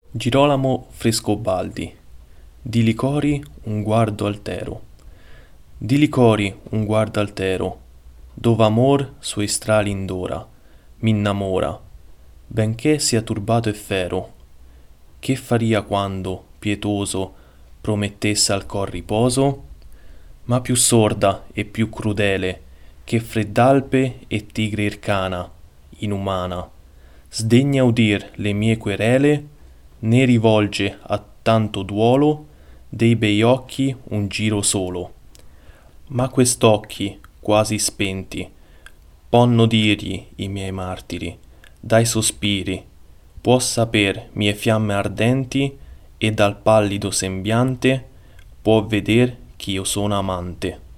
Girolamo Frescobaldi. Di licori un guardo altero. Di licori un guardo altero, dove amor suoi strali indora, m'innamora, benché sia turbato e fero. Che faria quando, pietoso, promettesse al cor riposo? Ma più sorda e più crudele, che fredd'alpe e tigre ircana, inumana, sdegna udir le mie querele, né rivolge a tanto duolo dei bei occhi un giro solo. Ma quest'occhi, quasi spenti, ponno dirgli i miei martiri, dai sospiri, può saper mie fiamme ardenti, e dal pallido sembiante può veder ch'io sono amante.